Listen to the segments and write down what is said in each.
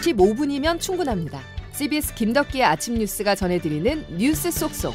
15분이면 충분합니다. CBS 김덕기의 아침 뉴스가 전해드리는 뉴스 쏙쏙.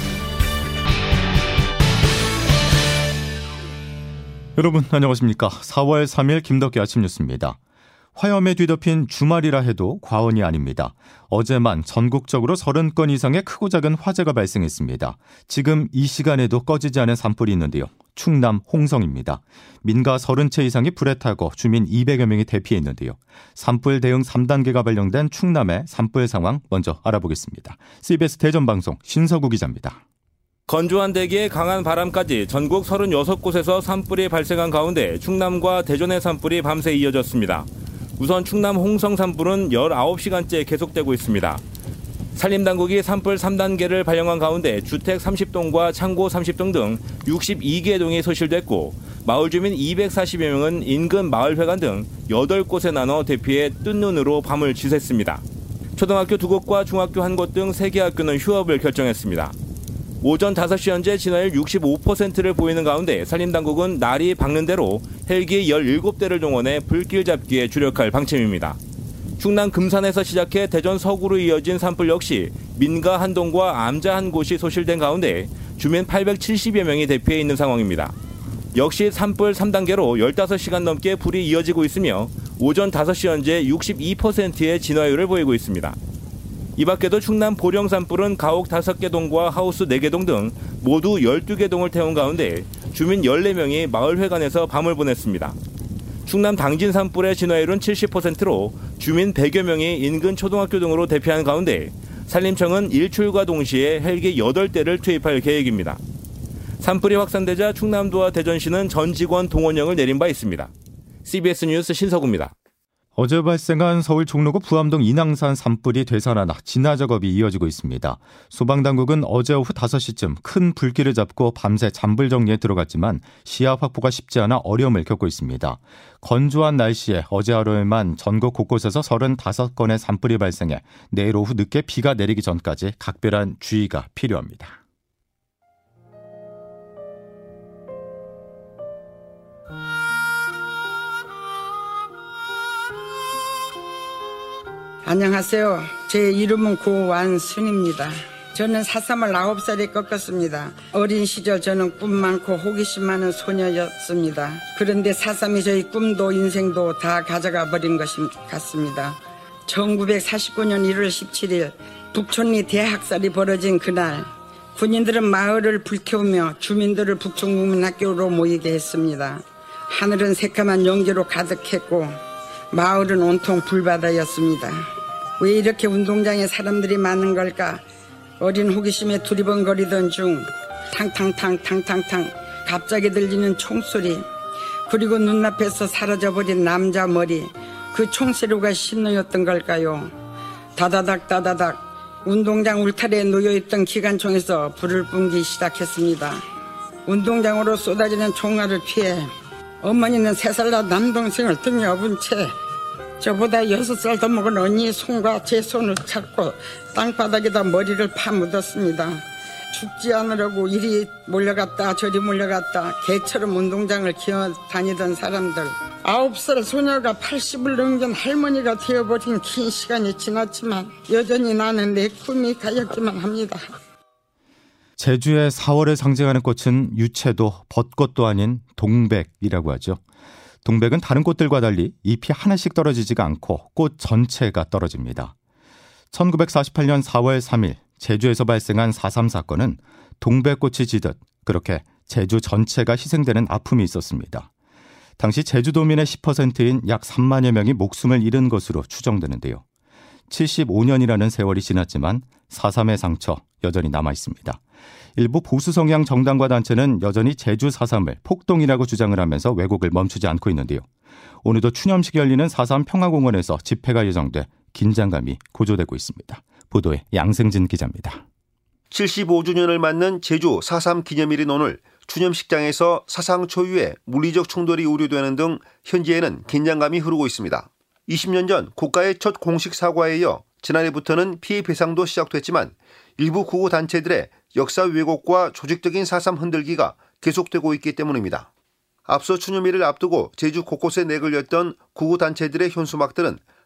여러분 안녕하십니까. 4월 3일 김덕기 아침 뉴스입니다. 화염에 뒤덮인 주말이라 해도 과언이 아닙니다. 어제만 전국적으로 30건 이상의 크고 작은 화재가 발생했습니다. 지금 이 시간에도 꺼지지 않은 산불이 있는데요. 충남 홍성입니다. 민가 30채 이상이 불에 타고 주민 200여 명이 대피했는데요. 산불 대응 3단계가 발령된 충남의 산불 상황 먼저 알아보겠습니다. CBS 대전방송 신서구 기자입니다. 건조한 대기에 강한 바람까지 전국 36곳에서 산불이 발생한 가운데 충남과 대전의 산불이 밤새 이어졌습니다. 우선 충남 홍성 산불은 19시간째 계속되고 있습니다. 산림당국이 산불 3단계를 발령한 가운데 주택 30동과 창고 30동 등 62개 동이 소실됐고 마을 주민 240여 명은 인근 마을회관 등 8곳에 나눠 대피해 뜬 눈으로 밤을 지샜습니다. 초등학교 2곳과 중학교 1곳 등 3개 학교는 휴업을 결정했습니다. 오전 5시 현재 진화율 65%를 보이는 가운데 산림당국은 날이 밝는 대로 헬기 17대를 동원해 불길 잡기에 주력할 방침입니다. 충남 금산에서 시작해 대전 서구로 이어진 산불 역시 민가 한 동과 암자 한 곳이 소실된 가운데 주민 870여 명이 대피해 있는 상황입니다. 역시 산불 3단계로 15시간 넘게 불이 이어지고 있으며 오전 5시 현재 62%의 진화율을 보이고 있습니다. 이 밖에도 충남 보령 산불은 가옥 5개 동과 하우스 4개 동 등 모두 12개 동을 태운 가운데 주민 14명이 마을회관에서 밤을 보냈습니다. 충남 당진 산불의 진화율은 70%로 주민 100여 명이 인근 초등학교 등으로 대피한 가운데 산림청은 일출과 동시에 헬기 8대를 투입할 계획입니다. 산불이 확산되자 충남도와 대전시는 전 직원 동원령을 내린 바 있습니다. CBS 뉴스 신서구입니다. 어제 발생한 서울 종로구 부암동 인왕산 산불이 되살아나 진화 작업이 이어지고 있습니다. 소방당국은 어제 오후 5시쯤 큰 불길을 잡고 밤새 잔불 정리에 들어갔지만 시야 확보가 쉽지 않아 어려움을 겪고 있습니다. 건조한 날씨에 어제 하루에만 전국 곳곳에서 35건의 산불이 발생해 내일 오후 늦게 비가 내리기 전까지 각별한 주의가 필요합니다. 안녕하세요. 제 이름은 고완순입니다. 저는 4.3을 9살에 꺾었습니다. 어린 시절 저는 꿈 많고 호기심 많은 소녀였습니다. 그런데 4.3이 저희 꿈도 인생도 다 가져가 버린 것 같습니다. 1949년 1월 17일 북촌리 대학살이 벌어진 그날 군인들은 마을을 불태우며 주민들을 북촌국민학교로 모이게 했습니다. 하늘은 새까만 연기로 가득했고 마을은 온통 불바다였습니다. 왜 이렇게 운동장에 사람들이 많은 걸까? 어린 호기심에 두리번거리던 중 탕탕탕 갑자기 들리는 총소리, 그리고 눈앞에서 사라져버린 남자 머리, 그 총소리가 신호였던 걸까요? 다다닥 운동장 울타리에 놓여있던 기관총에서 불을 뿜기 시작했습니다. 운동장으로 쏟아지는 총알을 피해 어머니는 3살 난 남동생을 등에 업은 채 저보다 6살 더 먹은 언니의 손과 제 손을 잡고 땅바닥에다 머리를 파묻었습니다. 죽지 않으려고 이리 몰려갔다 저리 몰려갔다 개처럼 운동장을 기어다니던 사람들. 9살 소녀가 80을 넘긴 할머니가 되어버린 긴 시간이 지났지만 여전히 나는 내 꿈이 가였기만 합니다. 제주의 4월을 상징하는 꽃은 유채도 벚꽃도 아닌 동백이라고 하죠. 동백은 다른 꽃들과 달리 잎이 하나씩 떨어지지가 않고 꽃 전체가 떨어집니다. 1948년 4월 3일 제주에서 발생한 4.3 사건은 동백꽃이 지듯 그렇게 제주 전체가 희생되는 아픔이 있었습니다. 당시 제주도민의 10%인 약 3만여 명이 목숨을 잃은 것으로 추정되는데요. 75년이라는 세월이 지났지만 4.3의 상처 여전히 남아있습니다. 일부 보수 성향 정당과 단체는 여전히 제주 4.3을 폭동이라고 주장을 하면서 왜곡을 멈추지 않고 있는데요. 오늘도 추념식이 열리는 4.3 평화공원에서 집회가 예정돼 긴장감이 고조되고 있습니다. 보도에 양승진 기자입니다. 75주년을 맞는 제주 4.3 기념일인 오늘 추념식장에서 사상 초유의 물리적 충돌이 우려되는 등 현지에는 긴장감이 흐르고 있습니다. 20년 전 국가의 첫 공식 사과에 이어 지난해부터는 피해 배상도 시작됐지만 일부 구호 단체들의 역사 왜곡과 조직적인 4.3 흔들기가 계속되고 있기 때문입니다. 앞서 추념일을 앞두고 제주 곳곳에 내걸렸던 구호 단체들의 현수막들은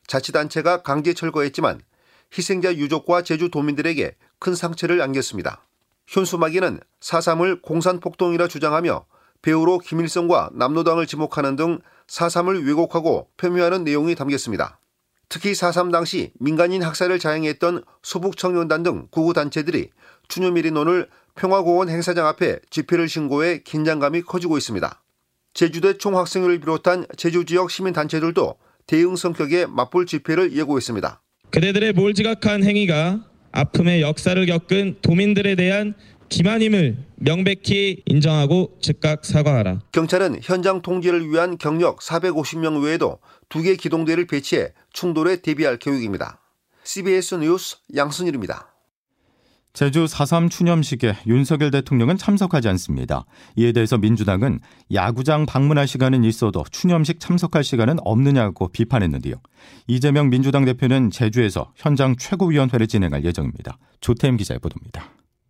자치단체가 강제 철거했지만 희생자 유족과 제주도민들에게 큰 상처를 안겼습니다. 현수막에는 4.3을 공산폭동이라 주장하며 배후로 김일성과 남로당을 지목하는 등 4.3을 왜곡하고 폄훼하는 내용이 담겼습니다. 특히 4.3 당시 민간인 학살을 자행했던 소북청년단 등 구구단체들이 추념일인 오늘 평화공원 행사장 앞에 집회를 신고해 긴장감이 커지고 있습니다. 제주대 총학생회를 비롯한 제주 지역 시민단체들도 대응 성격의 맞불 집회를 예고했습니다. 그대들의 몰지각한 행위가 아픔의 역사를 겪은 도민들에 대한 기만임을 명백히 인정하고 즉각 사과하라. 경찰은 현장 통제를 위한 경력 450명 외에도 2개 기동대를 배치해 충돌에 대비할 계획입니다. CBS 뉴스 양순일입니다. 제주 4.3 추념식에 윤석열 대통령은 참석하지 않습니다. 이에 대해서 민주당은 야구장 방문할 시간은 있어도 추념식 참석할 시간은 없느냐고 비판했는데요. 이재명 민주당 대표는 제주에서 현장 최고위원회를 진행할 예정입니다. 조태임 기자의 보도입니다.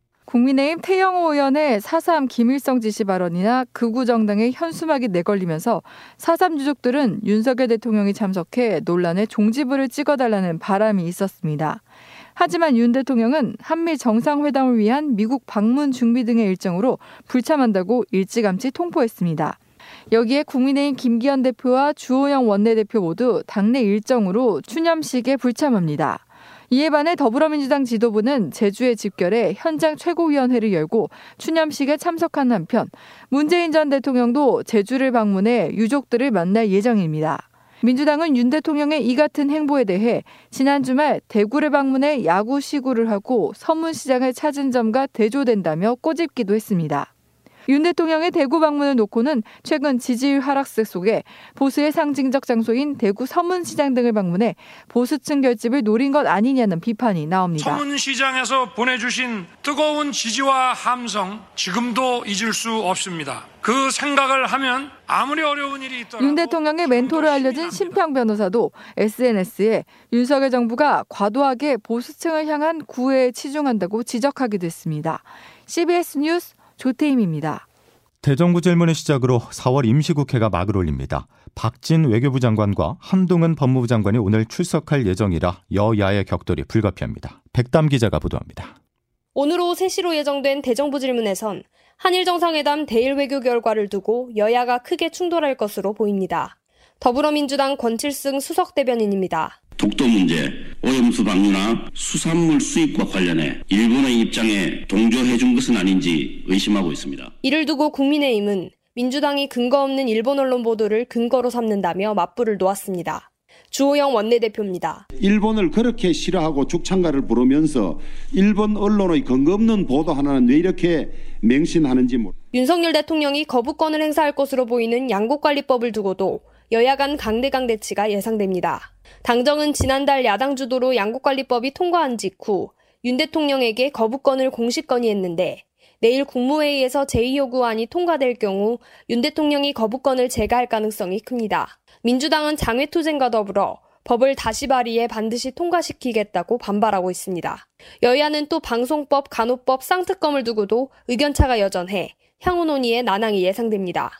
국민의힘 태영호 의원의 4.3 김일성 지시 발언이나 극우 정당의 현수막이 내걸리면서 4.3 유족들은 윤석열 대통령이 참석해 논란의 종지부를 찍어달라는 바람이 있었습니다. 하지만 윤 대통령은 한미 정상회담을 위한 미국 방문 준비 등의 일정으로 불참한다고 일찌감치 통보했습니다. 여기에 국민의힘 김기현 대표와 주호영 원내대표 모두 당내 일정으로 추념식에 불참합니다. 이에 반해 더불어민주당 지도부는 제주에 집결해 현장 최고위원회를 열고 추념식에 참석한 한편 문재인 전 대통령도 제주를 방문해 유족들을 만날 예정입니다. 민주당은 윤 대통령의 이 같은 행보에 대해 지난 주말 대구를 방문해 야구 시구를 하고 서문시장을 찾은 점과 대조된다며 꼬집기도 했습니다. 윤 대통령의 대구 방문을 놓고는 최근 지지율 하락세 속에 보수의 상징적 장소인 대구 서문시장 등을 방문해 보수층 결집을 노린 것 아니냐는 비판이 나옵니다. 서문시장에서 보내주신 뜨거운 지지와 함성 지금도 잊을 수 없습니다. 그 생각을 하면 아무리 어려운 일이 있더라도 윤 대통령의 멘토로 알려진 심평 변호사도 SNS에 윤석열 정부가 과도하게 보수층을 향한 구애에 치중한다고 지적하기도 했습니다. CBS 뉴스 조태임입니다. 대정부 질문을 시작으로 4월 임시국회가 막을 올립니다. 박진 외교부 장관과 한동훈 법무부 장관이 오늘 출석할 예정이라 여야의 격돌이 불가피합니다. 백담 기자가 보도합니다. 오늘 오후 3시로 예정된 대정부 질문에선 한일 정상회담 대일 외교 결과를 두고 여야가 크게 충돌할 것으로 보입니다. 더불어민주당 권칠승 수석 대변인입니다. 독도 문제, 오염수 방류나 수산물 수입과 관련해 일본의 입장에 동조해준 것은 아닌지 의심하고 있습니다. 이를 두고 국민의힘은 민주당이 근거 없는 일본 언론 보도를 근거로 삼는다며 맞불을 놓았습니다. 주호영 원내대표입니다. 일본을 그렇게 싫어하고 죽창가를 부르면서 일본 언론의 근거 없는 보도 하나는 왜 이렇게 맹신하는지 윤석열 대통령이 거부권을 행사할 것으로 보이는 양국관리법을 두고도 여야 간 강대강 대치가 예상됩니다. 당정은 지난달 야당 주도로 양국관리법이 통과한 직후 윤 대통령에게 거부권을 공식 건의했는데 내일 국무회의에서 제2요구안이 통과될 경우 윤 대통령이 거부권을 제거할 가능성이 큽니다. 민주당은 장외투쟁과 더불어 법을 다시 발의해 반드시 통과시키겠다고 반발하고 있습니다. 여야는 또 방송법, 간호법, 쌍특검을 두고도 의견차가 여전해 향후 논의에 난항이 예상됩니다.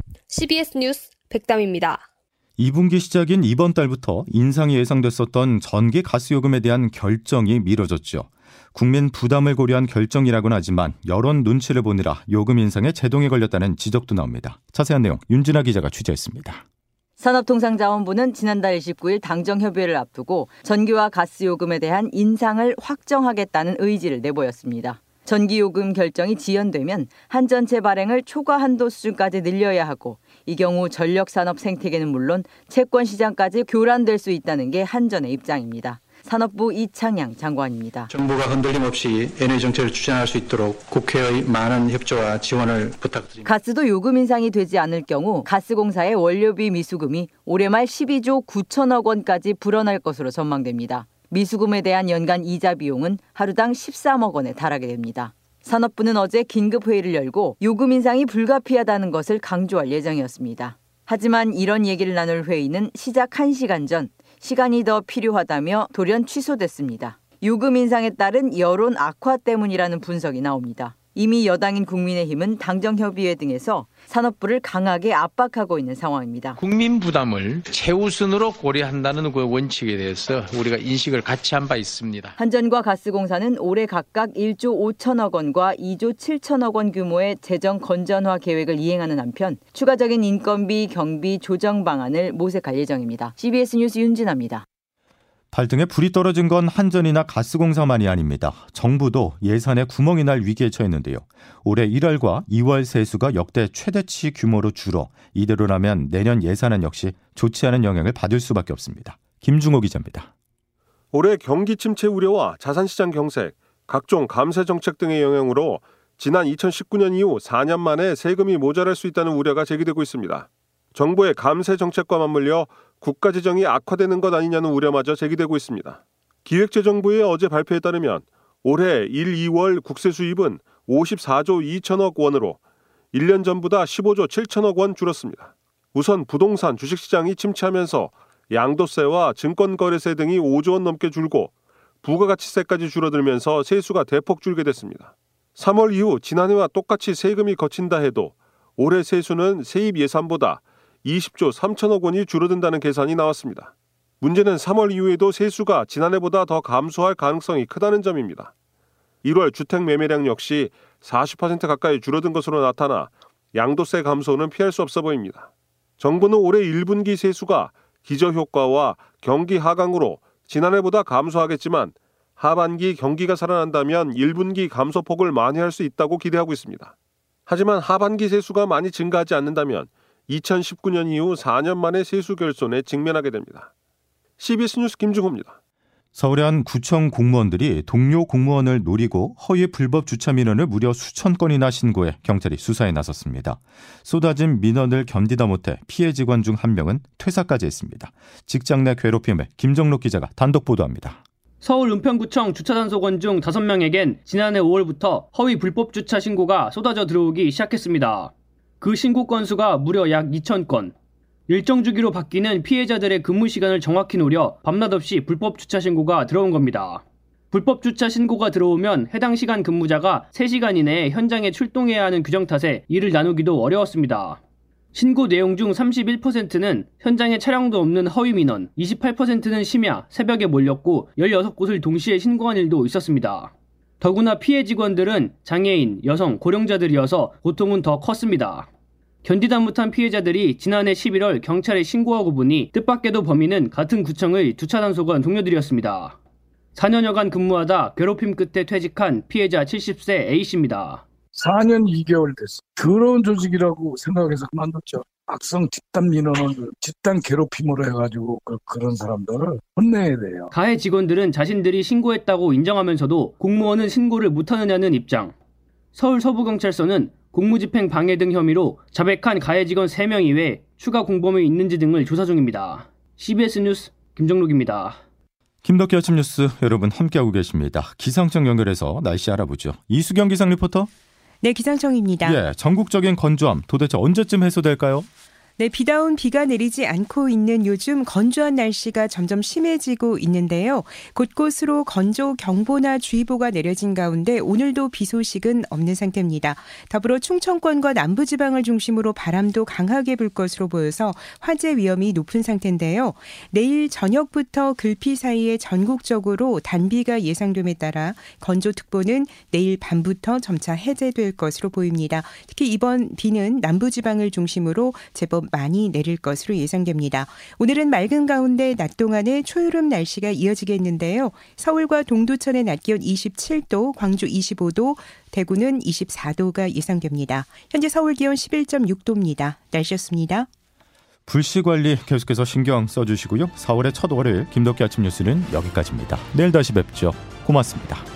CBS 뉴스 백담입니다. 2분기 시작인 이번 달부터 인상이 예상됐었던 전기 가스요금에 대한 결정이 미뤄졌죠. 국민 부담을 고려한 결정이라고는 하지만 여론 눈치를 보느라 요금 인상에 제동이 걸렸다는 지적도 나옵니다. 자세한 내용 윤진아 기자가 취재했습니다. 산업통상자원부는 지난달 29일 당정협의회를 앞두고 전기와 가스요금에 대한 인상을 확정하겠다는 의지를 내보였습니다. 전기요금 결정이 지연되면 한전체 발행을 초과 한도 수준까지 늘려야 하고 이 경우 전력산업 생태계는 물론 채권시장까지 교란될 수 있다는 게 한전의 입장입니다. 산업부 이창양 장관입니다. 정부가 흔들림 없이 에너지 정책을 추진할 수 있도록 국회의 많은 협조와 지원을 부탁드립니다. 가스도 요금 인상이 되지 않을 경우 가스공사의 원료비 미수금이 올해 말 12조 9천억 원까지 불어날 것으로 전망됩니다. 미수금에 대한 연간 이자 비용은 하루당 13억 원에 달하게 됩니다. 산업부는 어제 긴급회의를 열고 요금 인상이 불가피하다는 것을 강조할 예정이었습니다. 하지만 이런 얘기를 나눌 회의는 시작 1시간 전 시간이 더 필요하다며 돌연 취소됐습니다. 요금 인상에 따른 여론 악화 때문이라는 분석이 나옵니다. 이미 여당인 국민의힘은 당정협의회 등에서 산업부를 강하게 압박하고 있는 상황입니다. 국민 부담을 최우선으로 고려한다는 그 원칙에 대해서 우리가 인식을 같이 한 바 있습니다. 한전과 가스공사는 올해 각각 1조 5천억 원과 2조 7천억 원 규모의 재정 건전화 계획을 이행하는 한편 추가적인 인건비, 경비 조정 방안을 모색할 예정입니다. CBS 뉴스 윤진아입니다. 발등에 불이 떨어진 건 한전이나 가스공사만이 아닙니다. 정부도 예산에 구멍이 날 위기에 처했는데요. 올해 1월과 2월 세수가 역대 최대치 규모로 줄어 이대로라면 내년 예산안 역시 좋지 않은 영향을 받을 수밖에 없습니다. 김중호 기자입니다. 올해 경기 침체 우려와 자산시장 경색, 각종 감세 정책 등의 영향으로 지난 2019년 이후 4년 만에 세금이 모자랄 수 있다는 우려가 제기되고 있습니다. 정부의 감세 정책과 맞물려 국가 재정이 악화되는 것 아니냐는 우려마저 제기되고 있습니다. 기획재정부의 어제 발표에 따르면 올해 1, 2월 국세 수입은 54조 2천억 원으로 1년 전보다 15조 7천억 원 줄었습니다. 우선 부동산 주식시장이 침체하면서 양도세와 증권거래세 등이 5조 원 넘게 줄고 부가가치세까지 줄어들면서 세수가 대폭 줄게 됐습니다. 3월 이후 지난해와 똑같이 세금이 거친다 해도 올해 세수는 세입 예산보다 20조 3천억 원이 줄어든다는 계산이 나왔습니다. 문제는 3월 이후에도 세수가 지난해보다 더 감소할 가능성이 크다는 점입니다. 1월 주택 매매량 역시 40% 가까이 줄어든 것으로 나타나 양도세 감소는 피할 수 없어 보입니다. 정부는 올해 1분기 세수가 기저효과와 경기 하강으로 지난해보다 감소하겠지만 하반기 경기가 살아난다면 1분기 감소폭을 만회할 수 있다고 기대하고 있습니다. 하지만 하반기 세수가 많이 증가하지 않는다면 2019년 이후 4년 만에 세수 결손에 직면하게 됩니다. CBS 뉴스 김중호입니다. 서울의 한 구청 공무원들이 동료 공무원을 노리고 허위 불법 주차 민원을 무려 수천 건이나 신고해 경찰이 수사에 나섰습니다. 쏟아진 민원을 견디다 못해 피해 직원 중 한 명은 퇴사까지 했습니다. 직장 내 괴롭힘을 김정록 기자가 단독 보도합니다. 서울 은평구청 주차단속원 중 5명에겐 지난해 5월부터 허위 불법 주차 신고가 쏟아져 들어오기 시작했습니다. 그 신고 건수가 무려 약 2,000건. 일정 주기로 바뀌는 피해자들의 근무 시간을 정확히 노려 밤낮 없이 불법 주차 신고가 들어온 겁니다. 불법 주차 신고가 들어오면 해당 시간 근무자가 3시간 이내에 현장에 출동해야 하는 규정 탓에 일을 나누기도 어려웠습니다. 신고 내용 중 31%는 현장에 차량도 없는 허위 민원, 28%는 심야, 새벽에 몰렸고 16곳을 동시에 신고한 일도 있었습니다. 더구나 피해 직원들은 장애인, 여성, 고령자들이어서 고통은 더 컸습니다. 견디다 못한 피해자들이 지난해 11월 경찰에 신고하고 보니 뜻밖에도 범인은 같은 구청의 주차단속원 동료들이었습니다. 4년여간 근무하다 괴롭힘 끝에 퇴직한 피해자 70세 A씨입니다. 4년 2개월 됐어. 더러운 조직이라고 생각해서 그만뒀죠. 악성 집단 민원을 집단 괴롭힘으로 해가지고 그런 사람들을 혼내야 돼요. 가해 직원들은 자신들이 신고했다고 인정하면서도 공무원은 신고를 못하느냐는 입장. 서울 서부경찰서는 공무집행 방해 등 혐의로 자백한 가해 직원 3명 이외에 추가 공범이 있는지 등을 조사 중입니다. CBS 뉴스 김정록입니다. 김덕기 아침 뉴스 여러분 함께하고 계십니다. 기상청 연결해서 날씨 알아보죠. 이수경 기상 리포터. 네, 기상청입니다. 예, 전국적인 건조함 도대체 언제쯤 해소될까요? 네, 비다운 비가 내리지 않고 있는 요즘 건조한 날씨가 점점 심해지고 있는데요. 곳곳으로 건조 경보나 주의보가 내려진 가운데 오늘도 비 소식은 없는 상태입니다. 더불어 충청권과 남부지방을 중심으로 바람도 강하게 불 것으로 보여서 화재 위험이 높은 상태인데요. 내일 저녁부터 글피 사이에 전국적으로 단비가 예상됨에 따라 건조특보는 내일 밤부터 점차 해제될 것으로 보입니다. 특히 이번 비는 남부지방을 중심으로 제법 많이 내릴 것으로 예상됩니다. 오늘은 맑은 가운데 낮 동안에 초여름 날씨가 이어지겠는데요. 서울과 동두천의 낮 기온 27도, 광주 25도, 대구는 24도가 예상됩니다. 현재 서울 기온 11.6도입니다. 날씨였습니다. 불씨 관리 계속해서 신경 써주시고요. 4월의 첫 월요일 김덕기 아침 뉴스는 여기까지입니다. 내일 다시 뵙죠. 고맙습니다.